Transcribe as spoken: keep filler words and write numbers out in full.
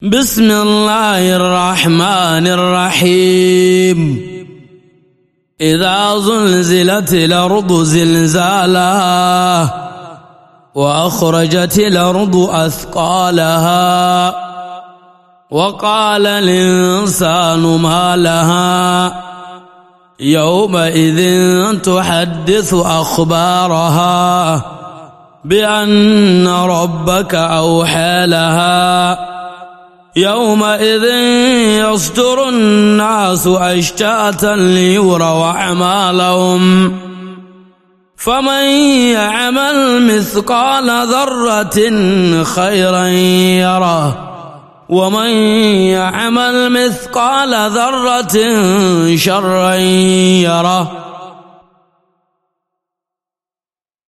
بسم الله الرحمن الرحيم. إذا زلزلت الأرض زلزالها وأخرجت الأرض أثقالها وقال الإنسان ما لها يومئذ تحدث أخبارها بأن ربك أوحى لها يومئذ يصدر الناس أشتاتا ليروا أعمالهم فمن يعمل مثقال ذرة خيرا يره ومن يعمل مثقال ذرة شرا يره.